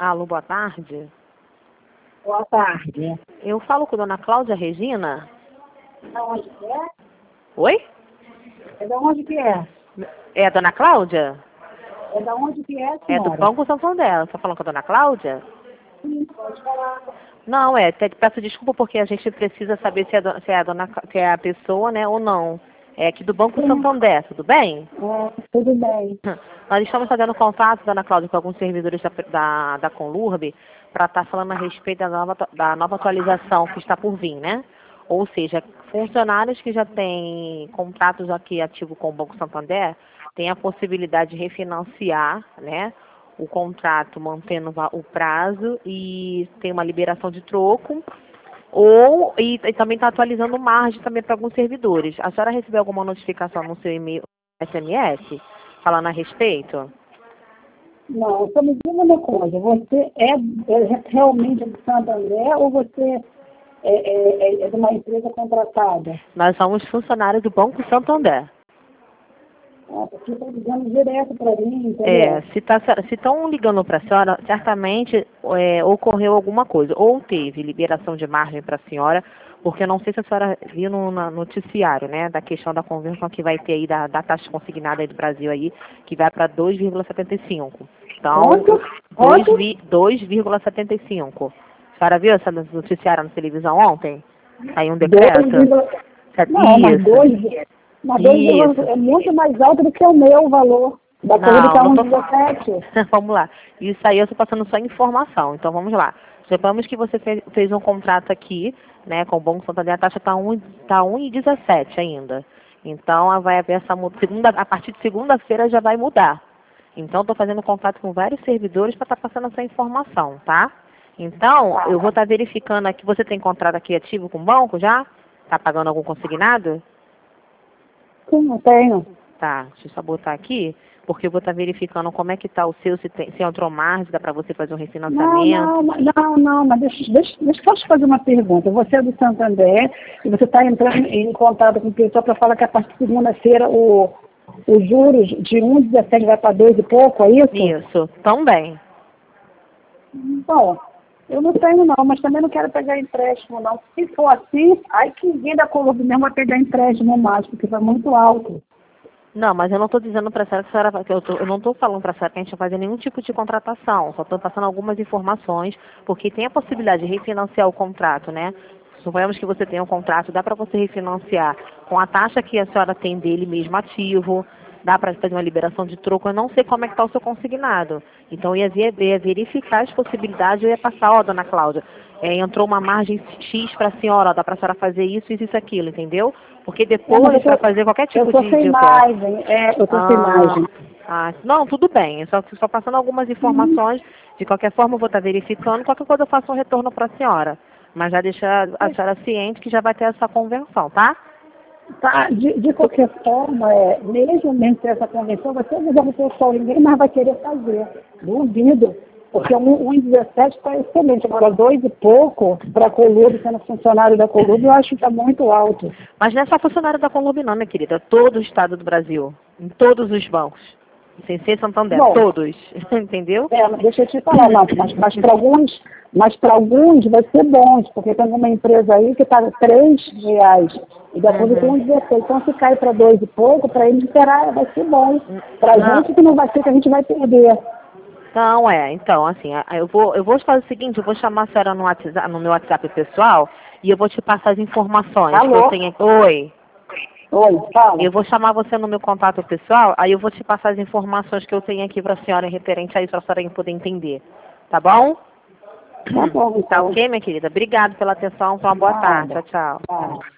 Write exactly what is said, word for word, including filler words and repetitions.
Alô, boa tarde. Boa tarde. Eu falo com a dona Cláudia Regina. Da onde que é? Oi? É da onde que é? É a dona Cláudia? É da onde que é, É do senhora? Banco Santander. Você está falando com a dona Cláudia? Sim, pode falar. Não, é, te- peço desculpa porque a gente precisa saber se é, do- se é a dona, se é a pessoa, né, ou não. É aqui do Banco Sim. Santander, tudo bem? É, tudo bem. Nós estamos fazendo contato, dona Cláudia, com alguns servidores da, da, da Conlurb para estar falando a respeito da nova, atu- da nova atualização que está por vir, né? Ou seja, funcionários que já têm contratos aqui ativo com o Banco Santander têm a possibilidade de refinanciar, né? O contrato mantendo va- o prazo e tem uma liberação de troco. Ou, e, e também está atualizando margem também para alguns servidores. A senhora recebeu alguma notificação no seu e-mail S M S falando a respeito? Não, só me diga uma coisa. Você é, é realmente do Santander ou você é, é, é- é de uma empresa contratada? Nós somos funcionários do Banco Santander. Ah, porque está ligando direto para mim, É, entendeu? se tá, se estão ligando para a senhora, certamente é, ocorreu alguma coisa. Ou teve liberação de margem para a senhora, porque eu não sei se a senhora viu no na- noticiário, né, da questão da conversão que vai ter aí da, da taxa consignada aí do Brasil aí, que vai para dois vírgula setenta e cinco. Então, Quanto? dois Quanto? vi- dois vírgula setenta e cinco. A senhora viu essa noticiário na televisão ontem? Saiu um Dois decreto? vírgula- Set- Não, mas Isso, dois, mas dois isso. vírgula- é muito mais alto do que o meu valor. Da coisa Não, está não um tô. dezessete. Vamos lá. Isso aí eu estou passando só informação. Então vamos lá. Suponhamos que você fez, fez um contrato aqui, né, com o Banco Santander, a taxa está um, tá um e dezessete ainda. Então a- vai haver essa mu- segunda, a partir de segunda-feira já vai mudar. Então estou fazendo contato com vários servidores para estar passando essa informação, tá? Então, eu vou estar verificando aqui, você tem contrato aqui ativo com o banco já? Está pagando algum consignado? Sim, eu tenho. Tá, deixa eu só botar aqui, porque eu vou estar verificando como é que está o seu, se, tem, se entrou margem, dá para você fazer um Não, refinanciamento. não, mas- não, não, mas deixa, deixa, deixa eu só te fazer uma pergunta. Você é do Santander e você está entrando em contato com o pessoal para falar que a partir de segunda-feira o, os juros de um vírgula dezessete vai para dois e pouco, é isso? Isso, também. Bom, eu não tenho não, mas também não quero pegar empréstimo não. Se for assim, aí que ninguém da Colômbia mesmo vai pegar empréstimo mais, porque vai muito alto. Não, mas eu não estou dizendo para a senhora que a senhora vai- que eu, tô- eu não estou falando para a senhora que a gente vai fazer nenhum tipo de contratação, só estou passando algumas informações, porque tem a possibilidade de refinanciar o contrato, né? Suponhamos que você tenha um contrato, dá para você refinanciar com a taxa que a senhora tem dele mesmo ativo, dá para fazer uma liberação de troco, eu não sei como é que está o seu consignado. Então eu ia, ver- eu ia verificar as possibilidades, eu ia passar, ó, dona Cláudia, é, entrou uma margem X para a senhora, ó, dá para a senhora fazer isso, isso, isso, aquilo, entendeu? Porque É, mas depois, eu para tô, fazer qualquer eu tipo tô de, sem de oferta. margem, é, eu tô sem Ah, margem. ah, não, tudo bem. Eu só, só passando algumas informações. De qualquer forma, eu vou estar verificando. Qualquer coisa eu faço um retorno para a senhora. Mas já deixar a senhora ciente que já vai ter essa convenção, tá? Tá, de, de qualquer forma, é, mesmo dentro dessa convenção, você avisar o pessoal, ninguém mais vai querer fazer. Duvido. Porque um um vírgula dezessete está excelente. Agora, dois e pouco para a Colúbio, sendo funcionário da Colúbio, eu acho que está muito alto. Mas não é só funcionário da Conlub não, minha querida. É todo o estado do Brasil. Em todos os bancos. Sem ser Santander. Bom, Todos. Entendeu? é, mas deixa eu te falar, não, mas, mas para alguns, mas para alguns vai ser bom, porque tem uma empresa aí que está três reais e da Colúbio tem Uhum. um dezesseis. Então, se cai para dois e pouco, para eles será, vai ser bom. Para a Não. gente que não vai ser, que a gente vai perder. Então, é, então, assim, a- eu vou, eu vou fazer o seguinte, eu vou chamar a senhora no WhatsApp, no meu WhatsApp pessoal e eu vou te passar as informações que eu Alô? tenho aqui. Oi. Oi, fala. Eu vou chamar você no meu contato pessoal, aí eu vou te passar as informações que eu tenho aqui para a senhora referente a isso, para a senhora poder entender. Tá bom? Tá bom, Tá então. ok, minha querida? Obrigada pela atenção. Então, uma boa tarde. Nada. Tchau, tchau. Nada.